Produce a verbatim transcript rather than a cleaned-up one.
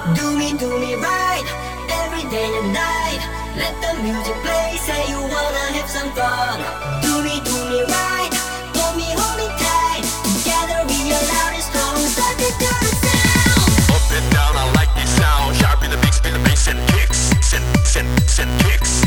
Do me, do me right, every day and night. Let the music play, say you wanna have some fun. Do me, do me right, hold me, hold me tight. Together we are loud and strong, start to do the sound. Up and down, I like this sound. Sharp in the mix, feel the bass and kicks, and, and, and kicks.